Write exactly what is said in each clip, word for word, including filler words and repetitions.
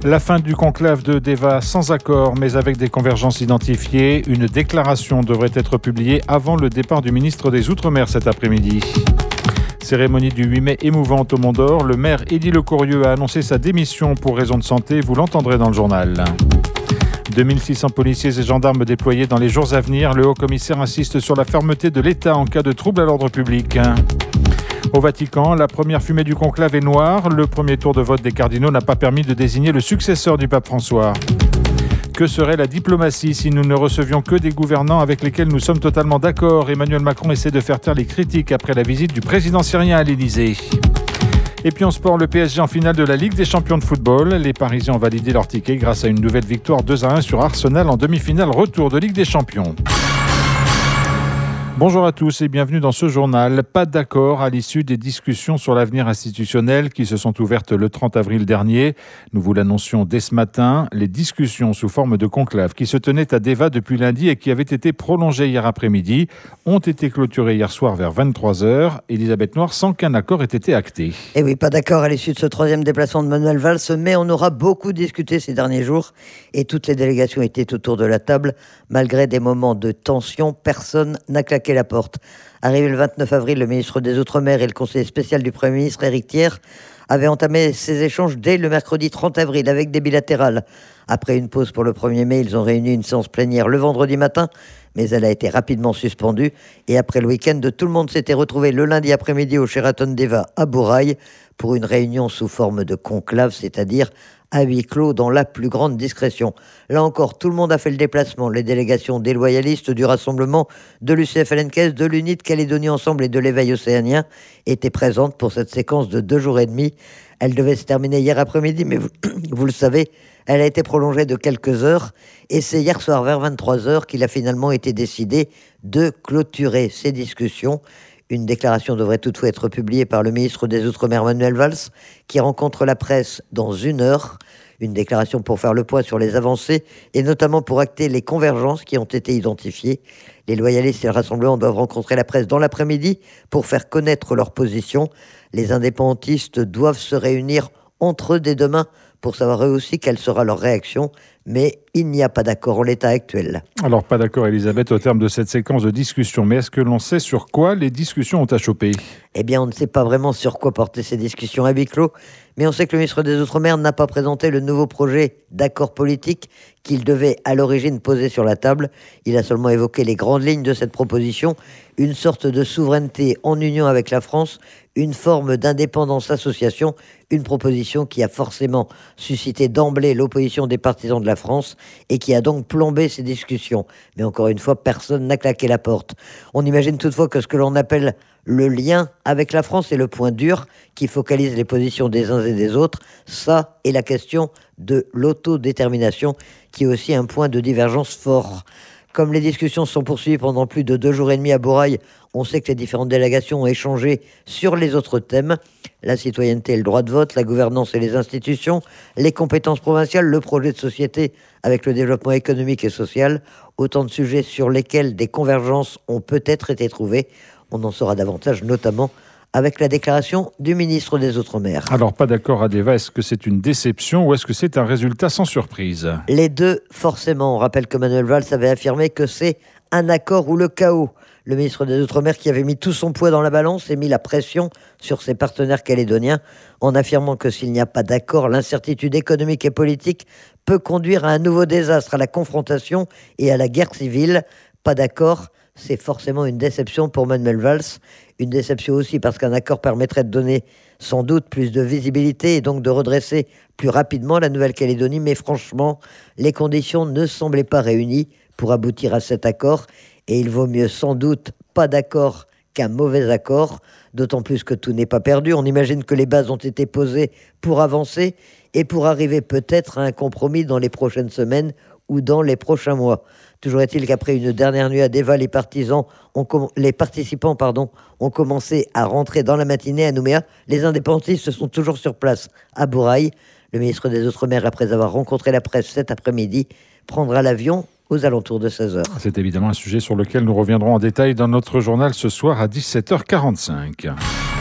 La fin du conclave de Deva sans accord, mais avec des convergences identifiées. Une déclaration devrait être publiée avant le départ du ministre des Outre-mer cet après-midi. Cérémonie du huit mai émouvante au Mont d'Or. Le maire Élie Lecorieux a annoncé sa démission pour raison de santé. Vous l'entendrez dans le journal. deux mille six cents policiers et gendarmes déployés dans les jours à venir. Le haut-commissaire insiste sur la fermeté de l'État en cas de trouble à l'ordre public. Au Vatican, la première fumée du conclave est noire. Le premier tour de vote des cardinaux n'a pas permis de désigner le successeur du pape François. Que serait la diplomatie si nous ne recevions que des gouvernants avec lesquels nous sommes totalement d'accord ? Emmanuel Macron essaie de faire taire les critiques après la visite du président syrien à l'Élysée. Et puis en sport, le P S G en finale de la Ligue des champions de football. Les Parisiens ont validé leur ticket grâce à une nouvelle victoire deux à un sur Arsenal en demi-finale retour de Ligue des champions. Bonjour à tous et bienvenue dans ce journal. Pas d'accord à l'issue des discussions sur l'avenir institutionnel qui se sont ouvertes le trente avril dernier. Nous vous l'annoncions dès ce matin. Les discussions sous forme de conclave qui se tenaient à Deva depuis lundi et qui avaient été prolongées hier après-midi ont été clôturées hier soir vers vingt-trois heures. Elisabeth Noir, sans qu'un accord ait été acté. Et oui, pas d'accord à l'issue de ce troisième déplacement de Manuel Valls, mais on aura beaucoup discuté ces derniers jours et toutes les délégations étaient autour de la table. Malgré des moments de tension, personne n'a claqué la porte. Arrivé le vingt-neuf avril, le ministre des Outre-mer et le conseiller spécial du Premier ministre, Éric Thiers, avaient entamé ces échanges dès le mercredi trente avril avec des bilatérales. Après une pause pour le premier mai, ils ont réuni une séance plénière le vendredi matin, mais elle a été rapidement suspendue. Et après le week-end, tout le monde s'était retrouvé le lundi après-midi au Sheraton Deva à Bourail pour une réunion sous forme de conclave, c'est-à-dire à huis clos dans la plus grande discrétion. Là encore, tout le monde a fait le déplacement. Les délégations des loyalistes, du Rassemblement, de l'U C F L N K S, de l'U N I T Calédonie Ensemble et de l'Éveil océanien étaient présentes pour cette séquence de deux jours et demi. Elle devait se terminer hier après-midi, mais vous, vous le savez, elle a été prolongée de quelques heures et c'est hier soir vers vingt-trois heures qu'il a finalement été décidé de clôturer ces discussions. Une déclaration devrait toutefois être publiée par le ministre des Outre-mer Manuel Valls, qui rencontre la presse dans une heure. Une déclaration pour faire le point sur les avancées et notamment pour acter les convergences qui ont été identifiées. Les loyalistes et le Rassemblement doivent rencontrer la presse dans l'après-midi pour faire connaître leur position. Les indépendantistes doivent se réunir entre eux dès demain pour savoir eux aussi quelle sera leur réaction. Mais il n'y a pas d'accord en l'état actuel. Alors pas d'accord Elisabeth au terme de cette séquence de discussion, mais est-ce que l'on sait sur quoi les discussions ont achoppé ? Eh bien on ne sait pas vraiment sur quoi porter ces discussions à huis clos, mais on sait que le ministre des Outre-mer n'a pas présenté le nouveau projet d'accord politique qu'il devait à l'origine poser sur la table. Il a seulement évoqué les grandes lignes de cette proposition, une sorte de souveraineté en union avec la France, une forme d'indépendance association, une proposition qui a forcément suscité d'emblée l'opposition des partisans de la France et qui a donc plombé ces discussions. Mais encore une fois, personne n'a claqué la porte. On imagine toutefois que ce que l'on appelle le lien avec la France est le point dur qui focalise les positions des uns et des autres. Ça est la question de l'autodétermination qui est aussi un point de divergence fort. Comme les discussions se sont poursuivies pendant plus de deux jours et demi à Bourail, on sait que les différentes délégations ont échangé sur les autres thèmes. La citoyenneté et le droit de vote, la gouvernance et les institutions, les compétences provinciales, le projet de société avec le développement économique et social. Autant de sujets sur lesquels des convergences ont peut-être été trouvées. On en saura davantage notamment avec la déclaration du ministre des Outre-mer. Alors, pas d'accord à Deva, est-ce que c'est une déception ou est-ce que c'est un résultat sans surprise ? Les deux, forcément. On rappelle que Manuel Valls avait affirmé que c'est un accord ou le chaos. Le ministre des Outre-mer qui avait mis tout son poids dans la balance et mis la pression sur ses partenaires calédoniens en affirmant que s'il n'y a pas d'accord, l'incertitude économique et politique peut conduire à un nouveau désastre, à la confrontation et à la guerre civile. Pas d'accord, c'est forcément une déception pour Manuel Valls. Une déception aussi parce qu'un accord permettrait de donner sans doute plus de visibilité et donc de redresser plus rapidement la Nouvelle-Calédonie. Mais franchement, les conditions ne semblaient pas réunies pour aboutir à cet accord. Et il vaut mieux sans doute pas d'accord qu'un mauvais accord, d'autant plus que tout n'est pas perdu. On imagine que les bases ont été posées pour avancer et pour arriver peut-être à un compromis dans les prochaines semaines ou dans les prochains mois. Toujours est-il qu'après une dernière nuit à Deva, les partisans ont com- les participants pardon, ont commencé à rentrer dans la matinée à Nouméa. Les indépendantistes sont toujours sur place à Bourail. Le ministre des Outre-mer, après avoir rencontré la presse cet après-midi, prendra l'avion aux alentours de seize heures. C'est évidemment un sujet sur lequel nous reviendrons en détail dans notre journal ce soir à dix-sept heures quarante-cinq.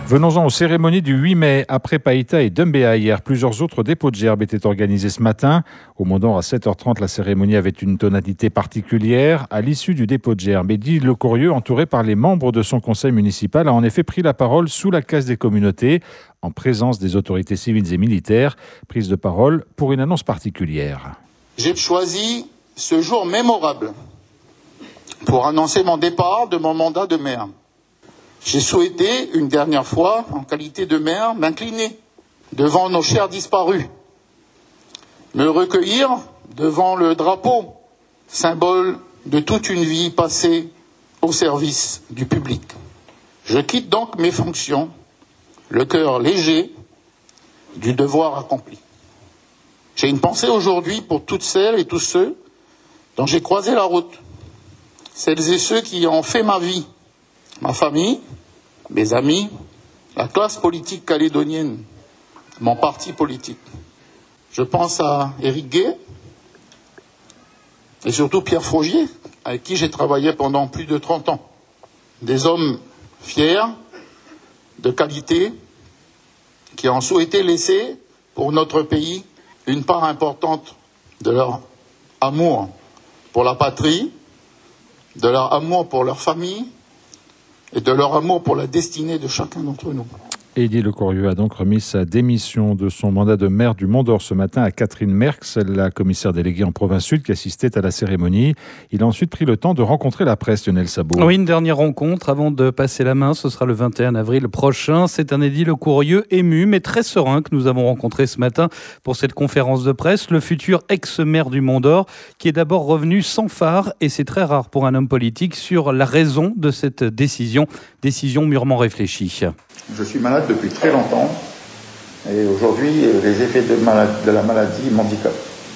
Venons-en aux cérémonies du huit mai. Après Païta et Doumbéa hier, plusieurs autres dépôts de gerbes étaient organisés ce matin. Au Mont-d'Or, à sept heures trente, la cérémonie avait une tonalité particulière. À l'issue du dépôt de gerbes, Eddy Lecorieux, entouré par les membres de son conseil municipal, a en effet pris la parole sous la case des communautés, en présence des autorités civiles et militaires. Prise de parole pour une annonce particulière. J'ai choisi ce jour mémorable pour annoncer mon départ de mon mandat de maire. J'ai souhaité, une dernière fois, en qualité de maire, m'incliner devant nos chers disparus, me recueillir devant le drapeau, symbole de toute une vie passée au service du public. Je quitte donc mes fonctions, le cœur léger du devoir accompli. J'ai une pensée aujourd'hui pour toutes celles et tous ceux dont j'ai croisé la route, celles et ceux qui ont fait ma vie, ma famille, mes amis, la classe politique calédonienne, mon parti politique. Je pense à Éric Gay et surtout Pierre Frogier, avec qui j'ai travaillé pendant plus de trente ans. Des hommes fiers, de qualité, qui ont souhaité laisser pour notre pays une part importante de leur amour pour la patrie, de leur amour pour leur famille et de leur amour pour la destinée de chacun d'entre nous. Eddy Lecorieux a donc remis sa démission de son mandat de maire du Mont-d'Or ce matin à Catherine Merckx, la commissaire déléguée en province sud qui assistait à la cérémonie. Il a ensuite pris le temps de rencontrer la presse, Lionel Sabot. Oui, une dernière rencontre avant de passer la main. Ce sera le vingt et un avril prochain. C'est un Eddy Lecorieux ému mais très serein que nous avons rencontré ce matin pour cette conférence de presse. Le futur ex-maire du Mont-d'Or qui est d'abord revenu sans phare, et c'est très rare pour un homme politique, sur la raison de cette décision. Décision mûrement réfléchie. Je suis malade depuis très longtemps et aujourd'hui les effets de, malade, de la maladie m'handicapent.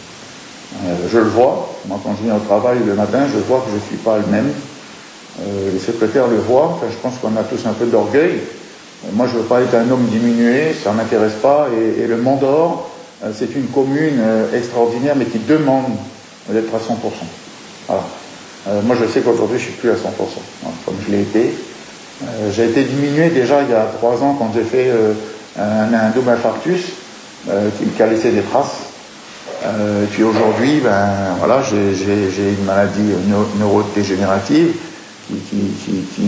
Euh, je le vois, moi quand je viens au travail le matin, je vois que je ne suis pas le même. Euh, les secrétaires le voient, enfin, je pense qu'on a tous un peu d'orgueil. Euh, moi je ne veux pas être un homme diminué, ça ne m'intéresse pas. Et, et le Mont-d'Or, euh, c'est une commune euh, extraordinaire mais qui demande d'être à cent pour cent. Voilà. Euh, moi je sais qu'aujourd'hui je ne suis plus à cent pour cent, hein, comme je l'ai été. Euh, j'ai été diminué déjà il y a trois ans quand j'ai fait euh, un, un double infarctus euh, qui, qui a laissé des traces. Euh, puis aujourd'hui, ben voilà, j'ai, j'ai, j'ai une maladie neuro- neurodégénérative qui, qui, qui, qui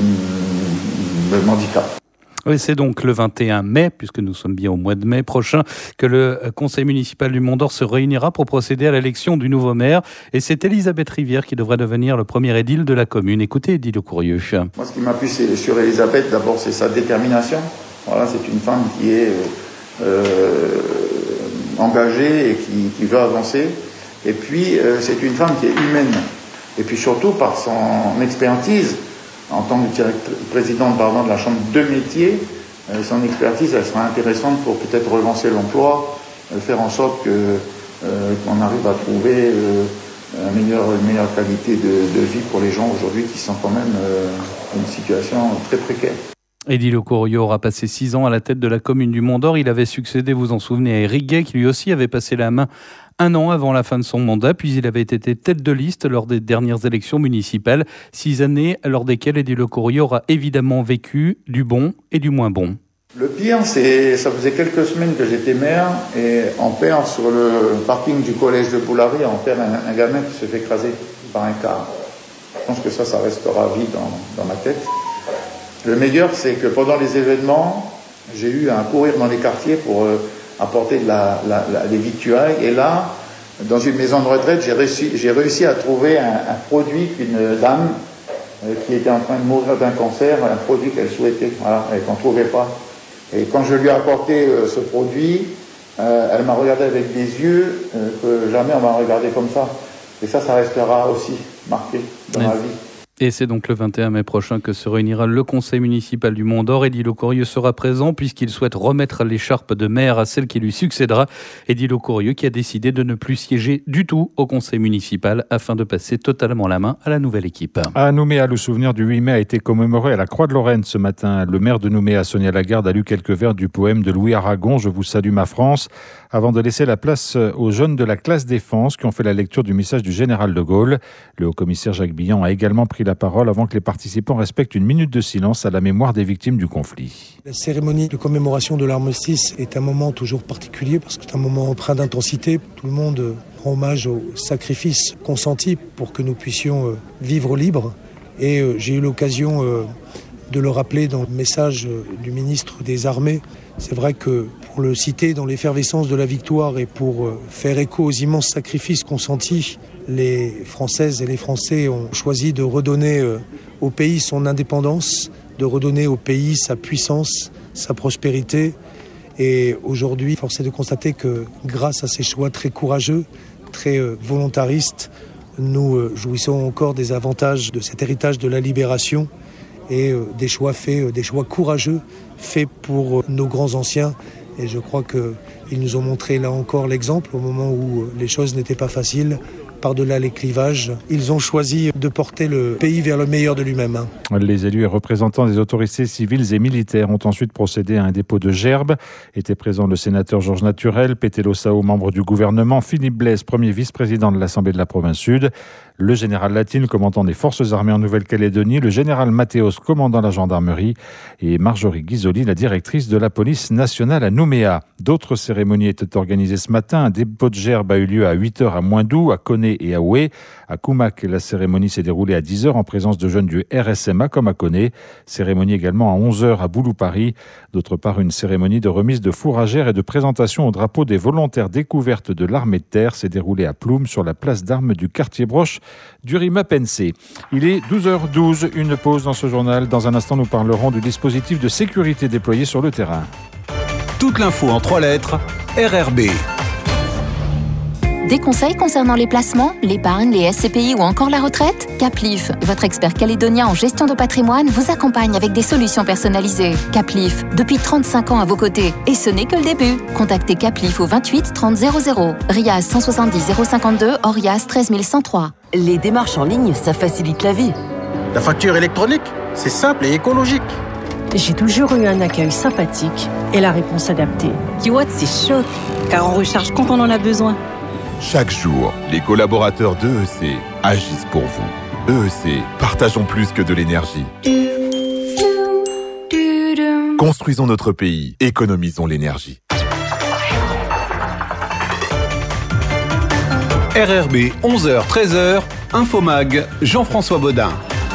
me handicape. Oui, c'est donc le vingt et un mai, puisque nous sommes bien au mois de mai prochain, que le conseil municipal du Mont-d'Or se réunira pour procéder à l'élection du nouveau maire. Et c'est Elisabeth Rivière qui devrait devenir le premier édile de la commune. Écoutez, Eddy Lecorieux. Moi, ce qui m'appuie sur Elisabeth, d'abord, c'est sa détermination. Voilà, c'est une femme qui est euh, engagée et qui, qui veut avancer. Et puis, euh, c'est une femme qui est humaine. Et puis surtout, par son expertise, en tant que présidente pardon, de la Chambre de métier, euh, son expertise, elle sera intéressante pour peut-être relancer l'emploi, euh, faire en sorte que, euh, qu'on arrive à trouver euh, une, meilleure, une meilleure qualité de, de vie pour les gens aujourd'hui qui sont quand même euh, dans une situation très précaire. Eddy Lecorieux aura passé six ans à la tête de la commune du Mont-d'Or. Il avait succédé, vous en souvenez, à Éric Gay, qui lui aussi avait passé la main un an avant la fin de son mandat, puis il avait été tête de liste lors des dernières élections municipales. Six années lors desquelles Eddy Lecorieux aura évidemment vécu du bon et du moins bon. Le pire, c'est ça faisait quelques semaines que j'étais maire et on perd sur le parking du collège de Boulary, on perd un, un gamin qui se fait écraser par un car. Je pense que ça, ça restera vie dans, dans ma tête. Le meilleur, c'est que pendant les événements, j'ai eu à courir dans les quartiers pour euh, apporter de la, la, la, des victuailles. Et là, dans une maison de retraite, j'ai réussi, j'ai réussi à trouver un, un produit qu'une dame euh, qui était en train de mourir d'un cancer, un produit qu'elle souhaitait, voilà, et qu'on ne trouvait pas. Et quand je lui ai apporté euh, ce produit, euh, elle m'a regardé avec des yeux euh, que jamais on m'a regardé comme ça. Et ça, ça restera aussi marqué dans oui. ma vie. Et c'est donc le vingt et un mai prochain que se réunira le conseil municipal du Mont-d'Or. Eddy Lecorieux sera présent puisqu'il souhaite remettre l'écharpe de maire à celle qui lui succédera. Eddy Lecorieux qui a décidé de ne plus siéger du tout au conseil municipal afin de passer totalement la main à la nouvelle équipe. À Nouméa, le souvenir du huit mai a été commémoré à la Croix de Lorraine ce matin. Le maire de Nouméa, Sonia Lagarde, a lu quelques vers du poème de Louis Aragon, « Je vous salue ma France », avant de laisser la place aux jeunes de la classe défense qui ont fait la lecture du message du général de Gaulle. Le haut-commissaire Jacques Billan a également pris la la parole avant que les participants respectent une minute de silence à la mémoire des victimes du conflit. La cérémonie de commémoration de l'armistice est un moment toujours particulier parce que c'est un moment empreint d'intensité. Tout le monde rend hommage aux sacrifices consentis pour que nous puissions vivre libres. Et j'ai eu l'occasion de le rappeler dans le message du ministre des Armées. C'est vrai que pour le citer dans l'effervescence de la victoire et pour faire écho aux immenses sacrifices consentis, les Françaises et les Français ont choisi de redonner au pays son indépendance, de redonner au pays sa puissance, sa prospérité. Et aujourd'hui, force est de constater que grâce à ces choix très courageux, très volontaristes, nous jouissons encore des avantages de cet héritage de la libération et des choix faits, des choix courageux faits pour nos grands anciens. Et je crois qu'ils nous ont montré là encore l'exemple au moment où les choses n'étaient pas faciles. Par-delà les clivages, ils ont choisi de porter le pays vers le meilleur de lui-même. Les élus et représentants des autorités civiles et militaires ont ensuite procédé à un dépôt de gerbes. Étaient présents le sénateur Georges Naturel, Pételo Sao, membre du gouvernement, Philippe Blaise, premier vice-président de l'Assemblée de la province Sud, le général Latine, commandant des forces armées en Nouvelle-Calédonie, le général Mathéos, commandant la gendarmerie, et Marjorie Guizoli, la directrice de la police nationale à Nouméa. D'autres cérémonies étaient organisées ce matin. Un dépôt de gerbes a eu lieu à huit heures à Moindou, à Koné et à Oué. À Koumak, la cérémonie s'est déroulée à dix heures en présence de jeunes du R S M A comme à Koné. Cérémonie également à onze heures à Boulou-Paris. D'autre part, une cérémonie de remise de fourragères et de présentation au drapeau des volontaires découvertes de l'armée de terre s'est déroulée à Ploum sur la place d'armes du quartier Broche du Rimapensé. Il est douze heures douze, une pause dans ce journal. Dans un instant, nous parlerons du dispositif de sécurité déployé sur le terrain. Toute l'info en trois lettres, R R B. Des conseils concernant les placements, l'épargne, les S C P I ou encore la retraite ? Caplif, votre expert calédonien en gestion de patrimoine, vous accompagne avec des solutions personnalisées. Caplif, depuis trente-cinq ans à vos côtés. Et ce n'est que le début. Contactez Caplif au vingt-huit trente zéro zéro. Riaz cent soixante-dix zéro cinquante-deux, Orias treize mille cent trois. Les démarches en ligne, ça facilite la vie. La facture électronique, c'est simple et écologique. J'ai toujours eu un accueil sympathique et la réponse adaptée. Kiwatt, c'est chaud, car on recharge quand on en a besoin. Chaque jour, les collaborateurs d'E E C agissent pour vous. E E C, partageons plus que de l'énergie. Construisons notre pays, économisons l'énergie. R R B, onze heures treize heures, Infomag, Jean-François Baudin.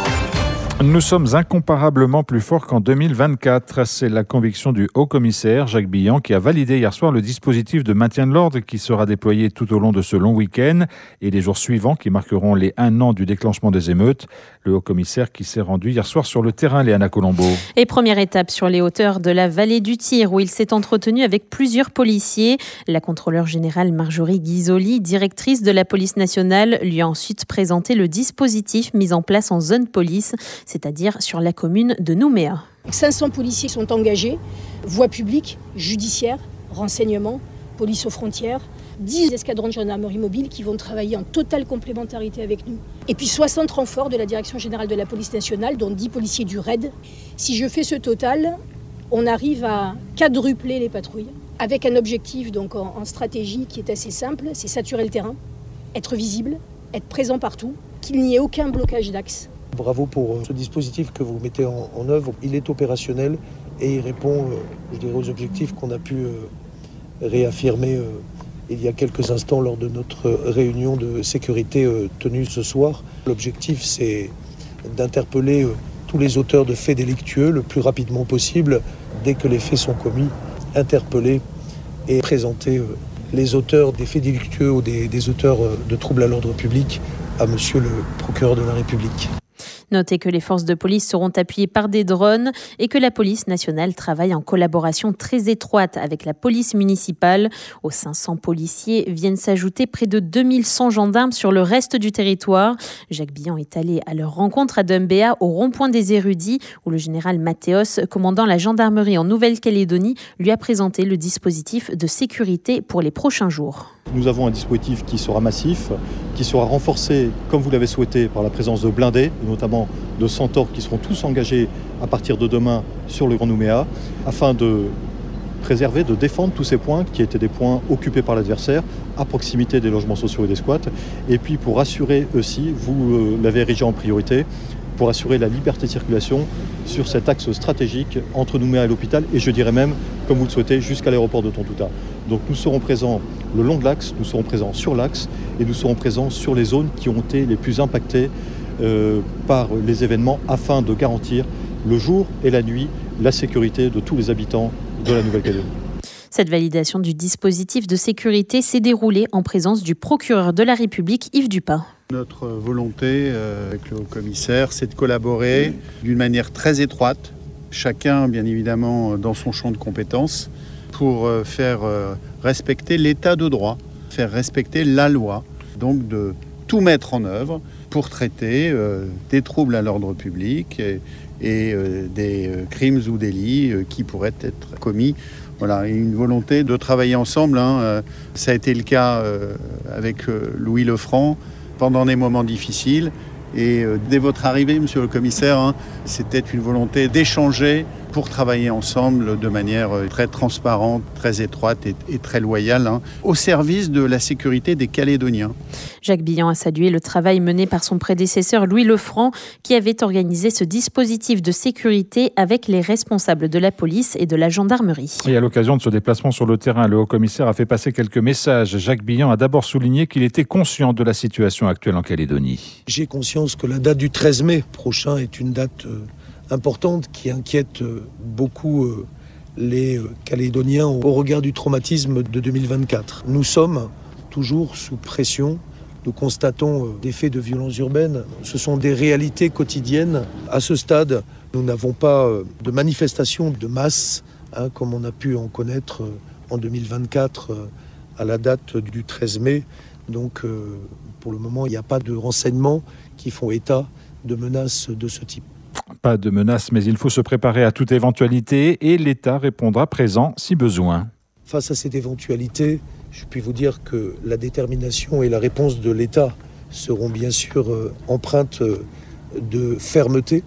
Nous sommes incomparablement plus forts qu'en deux mille vingt-quatre. C'est la conviction du haut-commissaire Jacques Billan qui a validé hier soir le dispositif de maintien de l'ordre qui sera déployé tout au long de ce long week-end et les jours suivants qui marqueront les un an du déclenchement des émeutes. Le haut-commissaire qui s'est rendu hier soir sur le terrain, Léana Colombo. Et première étape sur les hauteurs de la vallée du Tir où il s'est entretenu avec plusieurs policiers. La contrôleure générale Marjorie Guizoli, directrice de la police nationale, lui a ensuite présenté le dispositif mis en place en zone police, c'est-à-dire sur la commune de Nouméa. cinq cents policiers sont engagés, voie publique, judiciaire, renseignement, police aux frontières, dix escadrons de gendarmerie mobile qui vont travailler en totale complémentarité avec nous. Et puis soixante renforts de la Direction générale de la police nationale, dont dix policiers du R A I D. Si je fais ce total, on arrive à quadrupler les patrouilles, avec un objectif donc en, en stratégie qui est assez simple, c'est saturer le terrain, être visible, être présent partout, qu'il n'y ait aucun blocage d'axe. Bravo pour ce dispositif que vous mettez en, en œuvre. Il est opérationnel et il répond, euh, je dirais, aux objectifs qu'on a pu euh, réaffirmer euh, il y a quelques instants lors de notre réunion de sécurité euh, tenue ce soir. L'objectif, c'est d'interpeller euh, tous les auteurs de faits délictueux le plus rapidement possible, dès que les faits sont commis, interpeller et présenter euh, les auteurs des faits délictueux ou des, des auteurs euh, de troubles à l'ordre public à monsieur le procureur de la République. Notez que les forces de police seront appuyées par des drones et que la police nationale travaille en collaboration très étroite avec la police municipale. Aux cinq cents policiers viennent s'ajouter près de deux mille cent gendarmes sur le reste du territoire. Jacques Billan est allé à leur rencontre à Dumbéa, au rond-point des Érudits, où le général Mathéos, commandant la gendarmerie en Nouvelle-Calédonie, lui a présenté le dispositif de sécurité pour les prochains jours. Nous avons un dispositif qui sera massif, qui sera renforcé, comme vous l'avez souhaité, par la présence de blindés, notamment de centaures qui seront tous engagés à partir de demain sur le Grand Nouméa, afin de préserver, de défendre tous ces points qui étaient des points occupés par l'adversaire, à proximité des logements sociaux et des squats. Et puis pour assurer aussi, vous l'avez érigé en priorité, pour assurer la liberté de circulation sur cet axe stratégique entre Nouméa et l'hôpital, et je dirais même, comme vous le souhaitez, jusqu'à l'aéroport de Tontouta. Donc nous serons présents le long de l'axe, nous serons présents sur l'axe, et nous serons présents sur les zones qui ont été les plus impactées euh, par les événements, afin de garantir le jour et la nuit la sécurité de tous les habitants de la Nouvelle-Calédonie. Cette validation du dispositif de sécurité s'est déroulée en présence du procureur de la République, Yves Dupin. Notre volonté euh, avec le haut-commissaire, c'est de collaborer d'une manière très étroite, chacun bien évidemment dans son champ de compétences, pour euh, faire euh, respecter l'état de droit, faire respecter la loi, donc de tout mettre en œuvre pour traiter euh, des troubles à l'ordre public et, et euh, des euh, crimes ou délits euh, qui pourraient être commis. Voilà, une volonté de travailler ensemble. Hein. Euh, ça a été le cas euh, avec euh, Louis Lefranc pendant des moments difficiles. Et euh, dès votre arrivée, monsieur le commissaire, hein, c'était une volonté d'échanger pour travailler ensemble de manière euh, très transparente, très étroite et, et très loyale, hein, au service de la sécurité des Calédoniens. Jacques Billan a salué le travail mené par son prédécesseur Louis Lefranc, qui avait organisé ce dispositif de sécurité avec les responsables de la police et de la gendarmerie. Et à l'occasion de ce déplacement sur le terrain, le haut-commissaire a fait passer quelques messages. Jacques Billan a d'abord souligné qu'il était conscient de la situation actuelle en Calédonie. J'ai conscience que la date du treize mai prochain est une date euh, importante qui inquiète euh, beaucoup euh, les euh, Calédoniens au regard du traumatisme de deux mille vingt-quatre. Nous sommes toujours sous pression. Nous constatons euh, des faits de violence urbaine. Ce sont des réalités quotidiennes. À ce stade, nous n'avons pas euh, de manifestations de masse, hein, comme on a pu en connaître euh, en deux mille vingt-quatre euh, à la date du treize mai. Donc, euh, pour le moment, il n'y a pas de renseignements qui font état de menaces de ce type. Pas de menaces, mais il faut se préparer à toute éventualité et l'État répondra présent si besoin. Face à cette éventualité, je puis vous dire que la détermination et la réponse de l'État seront bien sûr euh, empreintes euh, de fermeté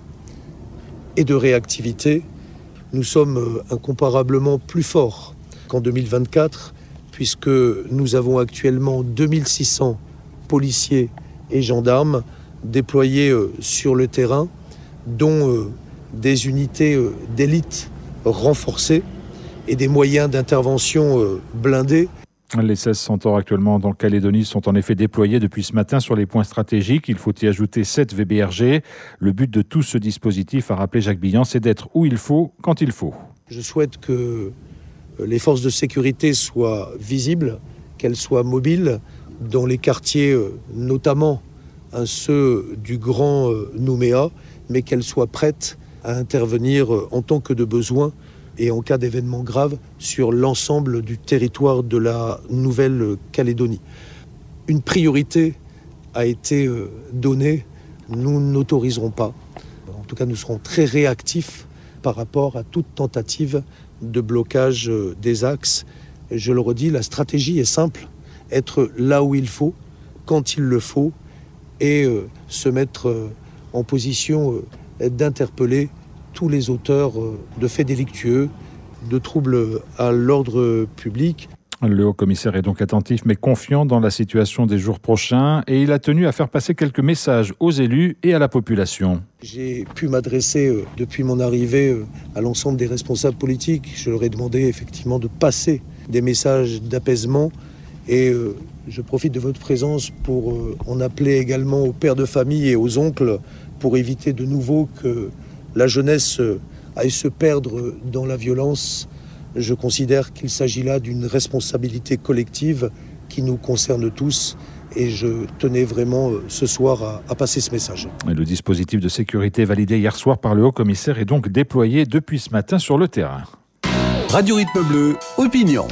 et de réactivité. Nous sommes euh, incomparablement plus forts qu'en deux mille vingt-quatre, puisque nous avons actuellement deux mille six cents policiers et gendarmes déployés euh, sur le terrain, dont euh, des unités euh, d'élite renforcées et des moyens d'intervention euh, blindés. Les seize Centaures actuellement dans Calédonie sont en effet déployés depuis ce matin sur les points stratégiques. Il faut y ajouter sept V B R G. Le but de tout ce dispositif, a rappelé Jacques Billan, c'est d'être où il faut, quand il faut. Je souhaite que les forces de sécurité soient visibles, qu'elles soient mobiles dans les quartiers, notamment hein, ceux du Grand Nouméa, mais qu'elles soient prêtes à intervenir en tant que de besoin et en cas d'événement grave sur l'ensemble du territoire de la Nouvelle-Calédonie. Une priorité a été donnée, nous n'autoriserons pas. En tout cas, nous serons très réactifs par rapport à toute tentative de blocage des axes. Je le redis, la stratégie est simple, être là où il faut, quand il le faut, et euh, se mettre euh, en position euh, d'interpeller tous les auteurs euh, de faits délictueux, de troubles à l'ordre public. Le haut-commissaire est donc attentif mais confiant dans la situation des jours prochains et il a tenu à faire passer quelques messages aux élus et à la population. J'ai pu m'adresser euh, depuis mon arrivée euh, à l'ensemble des responsables politiques. Je leur ai demandé effectivement de passer des messages d'apaisement et euh, je profite de votre présence pour euh, en appeler également aux pères de famille et aux oncles pour éviter de nouveau que la jeunesse euh, aille se perdre dans la violence. Je considère qu'il s'agit là d'une responsabilité collective qui nous concerne tous et je tenais vraiment ce soir à, à passer ce message. Et le dispositif de sécurité validé hier soir par le haut-commissaire est donc déployé depuis ce matin sur le terrain. Radio Rythme Bleu, opinion.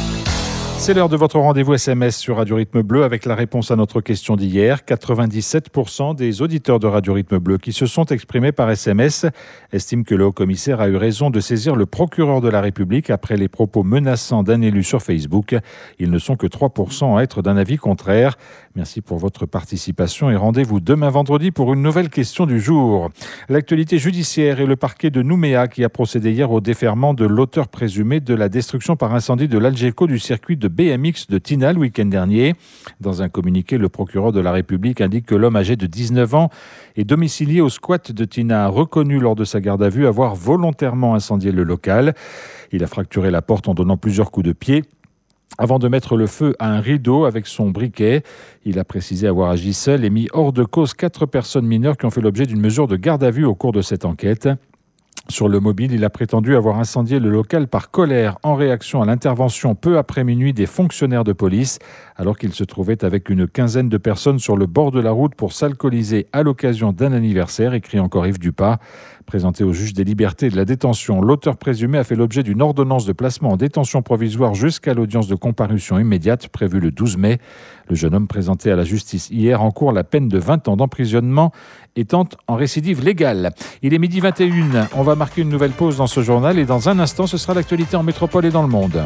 C'est l'heure de votre rendez-vous S M S sur Radio Rythme Bleu avec la réponse à notre question d'hier. quatre-vingt-dix-sept pour cent des auditeurs de Radio Rythme Bleu qui se sont exprimés par S M S estiment que le haut-commissaire a eu raison de saisir le procureur de la République après les propos menaçants d'un élu sur Facebook. Ils ne sont que trois pour cent à être d'un avis contraire. Merci pour votre participation et rendez-vous demain vendredi pour une nouvelle question du jour. L'actualité judiciaire et le parquet de Nouméa qui a procédé hier au déferrement de l'auteur présumé de la destruction par incendie de l'Algeco du circuit de de B M X de Tina le week-end dernier. Dans un communiqué, le procureur de la République indique que l'homme âgé de dix-neuf ans et domicilié au squat de Tina a reconnu lors de sa garde à vue avoir volontairement incendié le local. Il a fracturé la porte en donnant plusieurs coups de pied avant de mettre le feu à un rideau avec son briquet. Il a précisé avoir agi seul et mis hors de cause quatre personnes mineures qui ont fait l'objet d'une mesure de garde à vue au cours de cette enquête. Sur le mobile, il a prétendu avoir incendié le local par colère en réaction à l'intervention peu après minuit des fonctionnaires de police, alors qu'il se trouvait avec une quinzaine de personnes sur le bord de la route pour s'alcooliser à l'occasion d'un anniversaire, écrit encore Yves Dupas. Présenté au juge des libertés et de la détention, l'auteur présumé a fait l'objet d'une ordonnance de placement en détention provisoire jusqu'à l'audience de comparution immédiate prévue le douze mai. Le jeune homme présenté à la justice hier encourt la peine de vingt ans d'emprisonnement étant en récidive légale. Il est midi vingt et une. On va marquer une nouvelle pause dans ce journal et dans un instant, ce sera l'actualité en métropole et dans le monde.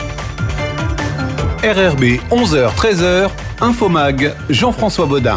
R R B, onze heures treize heures, Infomag, Jean-François Baudin.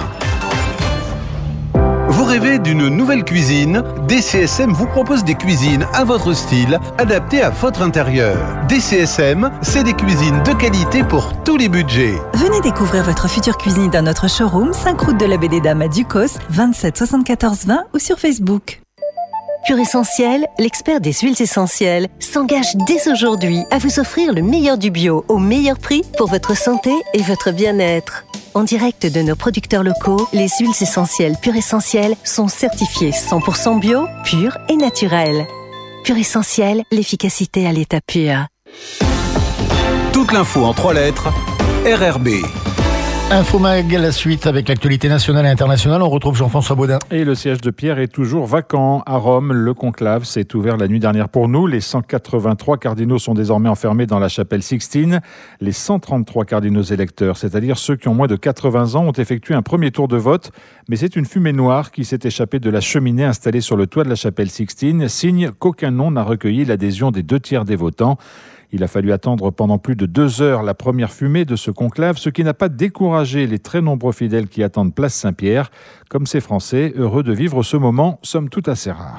Vous rêvez d'une nouvelle cuisine? D C S M vous propose des cuisines à votre style, adaptées à votre intérieur. D C S M, c'est des cuisines de qualité pour tous les budgets. Venez découvrir votre future cuisine dans notre showroom, cinq route de la Baie des Dames à Ducos, vingt-sept soixante-quatorze vingt ou sur Facebook. Pure Essentiel, l'expert des huiles essentielles, s'engage dès aujourd'hui à vous offrir le meilleur du bio au meilleur prix pour votre santé et votre bien-être. En direct de nos producteurs locaux, les huiles essentielles Pure Essentiel sont certifiées cent pour cent bio, pures et naturelles. Pure Essentiel, l'efficacité à l'état pur. Toute l'info en trois lettres, R R B. Infomag, la suite avec l'actualité nationale et internationale. On retrouve Jean-François Baudin. Et le siège de Pierre est toujours vacant. À Rome, le conclave s'est ouvert la nuit dernière pour nous. Les cent quatre-vingt-trois cardinaux sont désormais enfermés dans la chapelle Sixtine. Les cent trente-trois cardinaux électeurs, c'est-à-dire ceux qui ont moins de quatre-vingts ans, ont effectué un premier tour de vote. Mais c'est une fumée noire qui s'est échappée de la cheminée installée sur le toit de la chapelle Sixtine, signe qu'aucun nom n'a recueilli l'adhésion des deux tiers des votants. Il a fallu attendre pendant plus de deux heures la première fumée de ce conclave, ce qui n'a pas découragé les très nombreux fidèles qui attendent place Saint-Pierre. Comme ces Français, heureux de vivre ce moment, somme toute assez rare.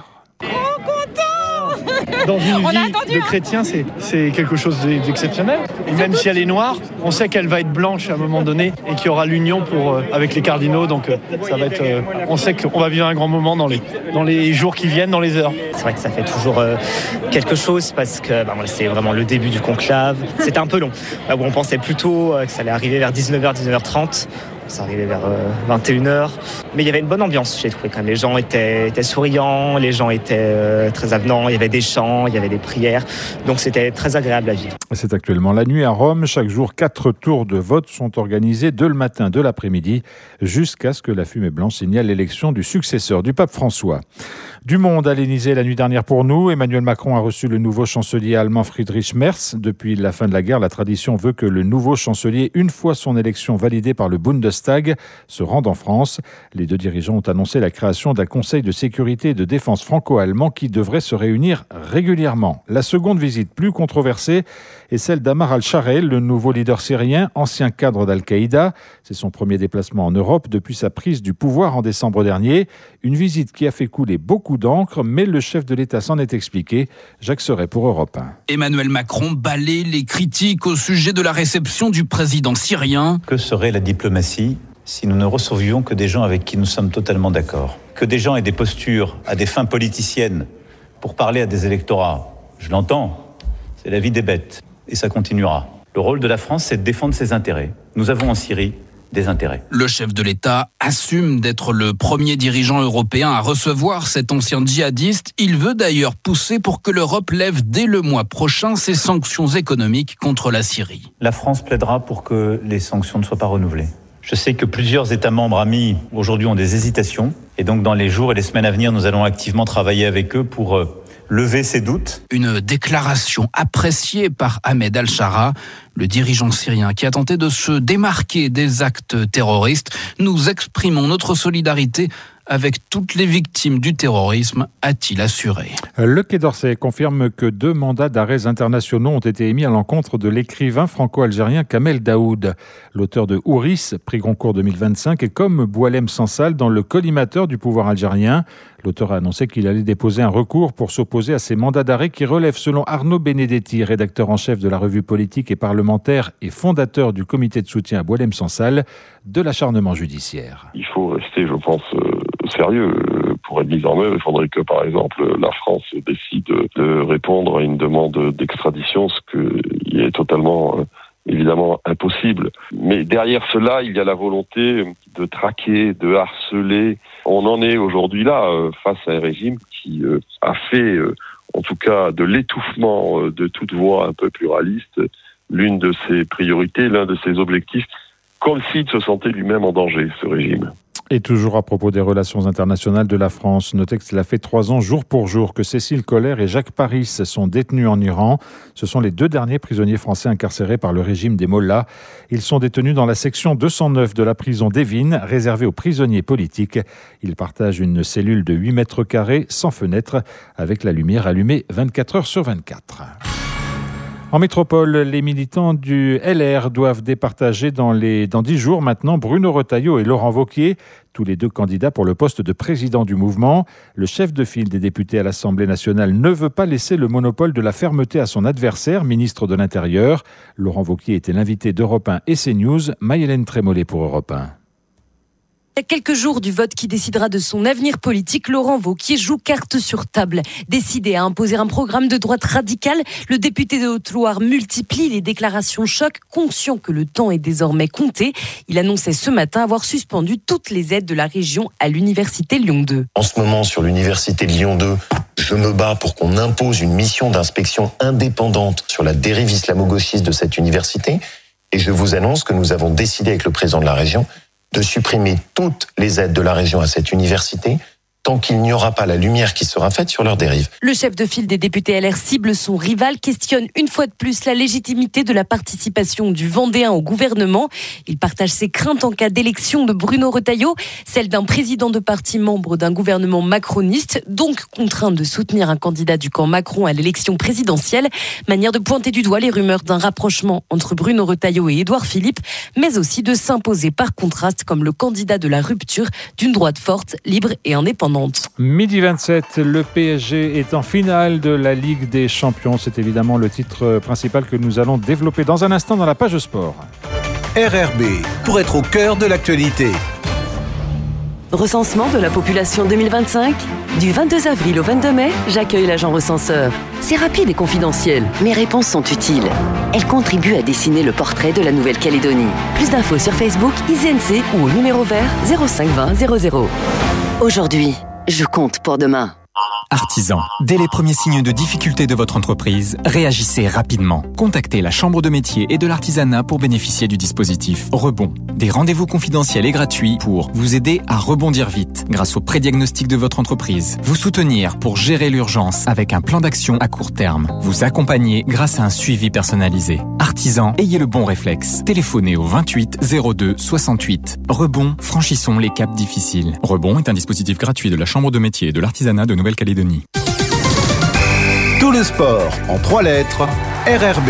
Dans une vie de chrétien, c'est, c'est quelque chose d'exceptionnel. Et même si elle est noire, on sait qu'elle va être blanche à un moment donné et qu'il y aura l'union pour, euh, avec les cardinaux. Donc euh, ça va être, euh, on sait qu'on va vivre un grand moment dans les, dans les jours qui viennent, dans les heures. C'est vrai que ça fait toujours euh, quelque chose parce que bah, c'est vraiment le début du conclave. C'était un peu long. Là où on pensait plutôt euh, que ça allait arriver vers dix-neuf heures, dix-neuf heures trente. Ça arrivait vers euh, vingt et une heures. Mais il y avait une bonne ambiance, j'ai trouvé quand même. Les gens étaient, étaient souriants, les gens étaient euh, très avenants, il y avait des chants, il y avait des prières. Donc c'était très agréable à vivre. C'est actuellement la nuit à Rome. Chaque jour, quatre tours de vote sont organisés de le matin, de l'après-midi, jusqu'à ce que la fumée blanche signale l'élection du successeur du pape François. Du monde à l'Élysée la nuit dernière pour nous. Emmanuel Macron a reçu le nouveau chancelier allemand Friedrich Merz. Depuis la fin de la guerre, la tradition veut que le nouveau chancelier, une fois son élection validée par le Bundestag, se rende en France. Les deux dirigeants ont annoncé la création d'un conseil de sécurité et de défense franco-allemand qui devrait se réunir régulièrement. La seconde visite plus controversée est celle d'Amar al-Sharel, le nouveau leader syrien, ancien cadre d'Al-Qaïda. C'est son premier déplacement en Europe depuis sa prise du pouvoir en décembre dernier. Une visite qui a fait couler beaucoup d'encre, mais le chef de l'État s'en est expliqué. Jacques Serret pour Europe un. Emmanuel Macron balaie les critiques au sujet de la réception du président syrien. Que serait la diplomatie si nous ne recevions que des gens avec qui nous sommes totalement d'accord? Que des gens aient des postures à des fins politiciennes pour parler à des électorats, je l'entends, c'est la vie des bêtes. Et ça continuera. Le rôle de la France, c'est de défendre ses intérêts. Nous avons en Syrie des intérêts. Le chef de l'État assume d'être le premier dirigeant européen à recevoir cet ancien djihadiste. Il veut d'ailleurs pousser pour que l'Europe lève dès le mois prochain ses sanctions économiques contre la Syrie. La France plaidera pour que les sanctions ne soient pas renouvelées. Je sais que plusieurs États membres amis aujourd'hui ont des hésitations. Et donc dans les jours et les semaines à venir, nous allons activement travailler avec eux pour euh, lever ces doutes. Une déclaration appréciée par Ahmed al-Shara, le dirigeant syrien qui a tenté de se démarquer des actes terroristes. Nous exprimons notre solidarité avec toutes les victimes du terrorisme, a-t-il assuré. Le Quai d'Orsay confirme que deux mandats d'arrêts internationaux ont été émis à l'encontre de l'écrivain franco-algérien Kamel Daoud. L'auteur de Ouris, prix Goncourt deux mille vingt-cinq, est comme Boualem Sansal dans le collimateur du pouvoir algérien. L'auteur a annoncé qu'il allait déposer un recours pour s'opposer à ces mandats d'arrêt qui relèvent, selon Arnaud Benedetti, rédacteur en chef de la revue politique et parlementaire et fondateur du comité de soutien à Boualem-Sansal, de l'acharnement judiciaire. Il faut rester, je pense, euh, sérieux. Pour être mis en œuvre, il faudrait que, par exemple, la France décide de répondre à une demande d'extradition, ce qui est totalement... Euh, évidemment impossible. Mais derrière cela, il y a la volonté de traquer, de harceler. On en est aujourd'hui là, euh, face à un régime qui euh, a fait, euh, en tout cas, de l'étouffement euh, de toute voix un peu pluraliste, l'une de ses priorités, l'un de ses objectifs, comme s'il se sentait lui-même en danger, ce régime. Et toujours à propos des relations internationales de la France, notez que cela fait trois ans jour pour jour que Cécile Collère et Jacques Paris sont détenus en Iran. Ce sont les deux derniers prisonniers français incarcérés par le régime des Mollahs. Ils sont détenus dans la section deux cent neuf de la prison d'Evin, réservée aux prisonniers politiques. Ils partagent une cellule de huit mètres carrés, sans fenêtre, avec la lumière allumée vingt-quatre heures sur vingt-quatre. En métropole, les militants du L R doivent départager dans, les, dans dix jours maintenant Bruno Retailleau et Laurent Wauquiez, tous les deux candidats pour le poste de président du mouvement. Le chef de file des députés à l'Assemblée nationale ne veut pas laisser le monopole de la fermeté à son adversaire, ministre de l'Intérieur. Laurent Wauquiez était l'invité d'Europe un et CNews. Maï-Hélène Trémollet pour Europe un. À quelques jours du vote qui décidera de son avenir politique, Laurent Wauquiez joue carte sur table. Décidé à imposer un programme de droite radicale, le député de Haute-Loire multiplie les déclarations choc, conscient que le temps est désormais compté. Il annonçait ce matin avoir suspendu toutes les aides de la région à l'université Lyon deux. En ce moment, sur l'université de Lyon deux, je me bats pour qu'on impose une mission d'inspection indépendante sur la dérive islamo-gauchiste de cette université. Et je vous annonce que nous avons décidé avec le président de la région de supprimer toutes les aides de la région à cette université tant qu'il n'y aura pas la lumière qui sera faite sur leur dérive. Le chef de file des députés L R cible son rival, questionne une fois de plus la légitimité de la participation du Vendéen au gouvernement. Il partage ses craintes en cas d'élection de Bruno Retailleau, celle d'un président de parti membre d'un gouvernement macroniste, donc contraint de soutenir un candidat du camp Macron à l'élection présidentielle. Manière de pointer du doigt les rumeurs d'un rapprochement entre Bruno Retailleau et Édouard Philippe, mais aussi de s'imposer par contraste comme le candidat de la rupture d'une droite forte, libre et indépendante. Midi vingt-sept, le P S G est en finale de la Ligue des Champions. C'est évidemment le titre principal que nous allons développer dans un instant dans la page sport. R R B, pour être au cœur de l'actualité. Recensement de la population deux mille vingt-cinq. Du vingt-deux avril au vingt-deux mai, j'accueille l'agent recenseur. C'est rapide et confidentiel. Mes réponses sont utiles. Elles contribuent à dessiner le portrait de la Nouvelle-Calédonie. Plus d'infos sur Facebook, I Z N C ou au numéro vert zéro cinq vingt zéro zéro. Aujourd'hui, je compte pour demain. Artisan, dès les premiers signes de difficulté de votre entreprise, réagissez rapidement. Contactez la Chambre de métier et de l'artisanat pour bénéficier du dispositif Rebond. Des rendez-vous confidentiels et gratuits pour vous aider à rebondir vite grâce au pré-diagnostic de votre entreprise. Vous soutenir pour gérer l'urgence avec un plan d'action à court terme. Vous accompagner grâce à un suivi personnalisé. Artisan, ayez le bon réflexe. Téléphonez au vingt-huit zéro deux soixante-huit. Rebond, franchissons les caps difficiles. Rebond est un dispositif gratuit de la Chambre de métier et de l'artisanat de Nouvelle-Calédonie. Tout le sport en trois lettres, R R B.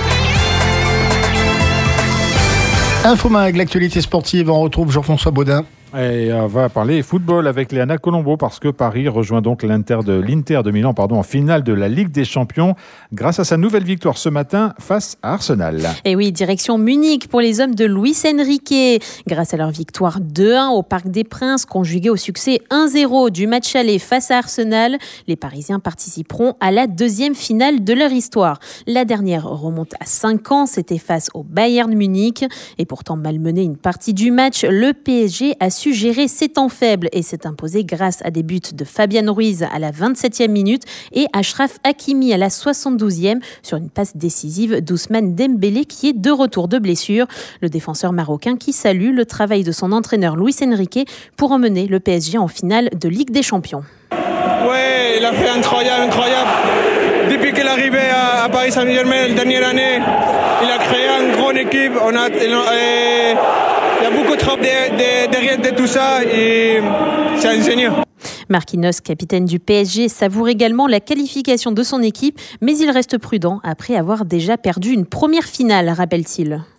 Infomag, l'actualité sportive, on retrouve Jean-François Baudin. Et on va parler football avec Léana Colombo parce que Paris rejoint donc l'Inter de, l'Inter de Milan pardon, en finale de la Ligue des Champions grâce à sa nouvelle victoire ce matin face à Arsenal. Et oui, direction Munich pour les hommes de Luis Enrique. Grâce à leur victoire deux un au Parc des Princes, conjuguée au succès un zéro du match aller face à Arsenal, les Parisiens participeront à la deuxième finale de leur histoire. La dernière remonte à cinq ans, c'était face au Bayern Munich. Et pourtant malmené une partie du match, le P S G a su gérer ses temps faibles et s'est imposé grâce à des buts de Fabian Ruiz à la vingt-septième minute et Achraf Hakimi à la soixante-douzième sur une passe décisive d'Ousmane Dembélé qui est de retour de blessure. Le défenseur marocain qui salue le travail de son entraîneur Luis Enrique pour emmener le P S G en finale de Ligue des Champions. Ouais, il a fait incroyable, incroyable. Depuis qu'il est arrivé à, à Paris Saint-Germain la dernière année, il a créé une grande équipe. On a, et, il y a beaucoup trop de, de, derrière de tout ça et c'est un génie. Marquinhos, capitaine du P S G, savoure également la qualification de son équipe, mais il reste prudent après avoir déjà perdu une première finale, rappelle-t-il.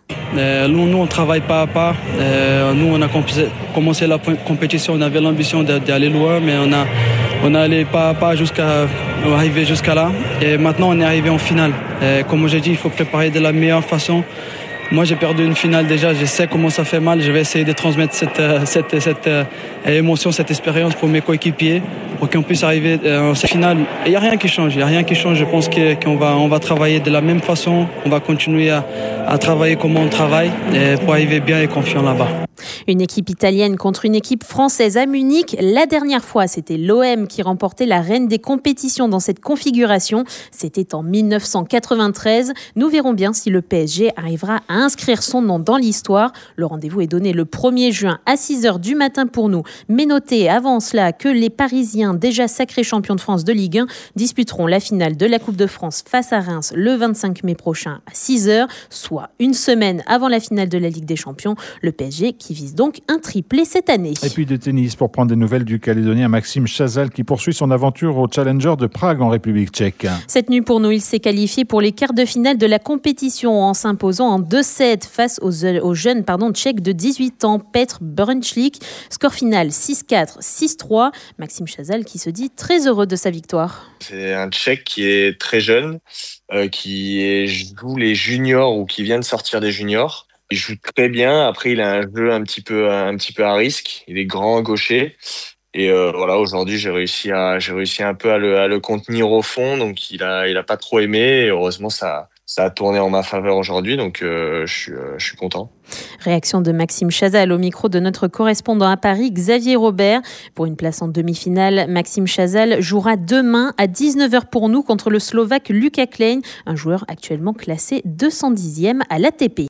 Euh, nous, nous, on travaille pas à pas. Euh, nous, on a commencé la compétition, on avait l'ambition d'aller loin, mais on a, on a allé pas à pas jusqu'à arriver jusqu'à là. Et maintenant, on est arrivé en finale. Et comme j'ai dit, il faut préparer de la meilleure façon. Moi, j'ai perdu une finale déjà, je sais comment ça fait mal. Je vais essayer de transmettre cette, cette, cette euh, émotion, cette expérience pour mes coéquipiers, pour qu'on puisse arriver en cette finale. Il n'y a rien qui change, il n'y a rien qui change. Je pense qu'on va, on va travailler de la même façon, on va continuer à, à travailler comme on travaille pour arriver bien et confiant là-bas. Une équipe italienne contre une équipe française à Munich. La dernière fois, c'était l'O M qui remportait la reine des compétitions dans cette configuration. C'était en mille neuf cent quatre-vingt-treize. Nous verrons bien si le P S G arrivera à inscrire son nom dans l'histoire. Le rendez-vous est donné le premier juin à six heures du matin pour nous. Mais notez avant cela que les Parisiens, déjà sacrés champions de France de Ligue un, disputeront la finale de la Coupe de France face à Reims le vingt-cinq mai prochain à six heures, soit une semaine avant la finale de la Ligue des Champions. Le P S G qui vise donc un triplé cette année. Et puis de tennis, pour prendre des nouvelles du Calédonien Maxime Chazal qui poursuit son aventure au Challenger de Prague en République tchèque. Cette nuit pour nous, il s'est qualifié pour les quarts de finale de la compétition en s'imposant en deux sept face aux, aux jeunes pardon, tchèques de dix-huit ans, Petr Brnčík. Score final six quatre, six trois. Maxime Chazal qui se dit très heureux de sa victoire. C'est un Tchèque qui est très jeune, euh, qui est, joue les juniors ou qui vient de sortir des juniors. Il joue très bien. Après, il a un jeu un petit peu, un petit peu à risque. Il est grand, gaucher. Et euh, voilà, aujourd'hui, j'ai réussi à, j'ai réussi un peu à le, à le contenir au fond. Donc, il a, il a pas trop aimé. Et heureusement, ça, ça a tourné en ma faveur aujourd'hui. Donc, euh, je suis, euh, je suis content. Réaction de Maxime Chazal au micro de notre correspondant à Paris, Xavier Robert. Pour une place en demi-finale, Maxime Chazal jouera demain à dix-neuf heures pour nous contre le Slovaque Luka Klein, un joueur actuellement classé deux cent dixième à l'A T P.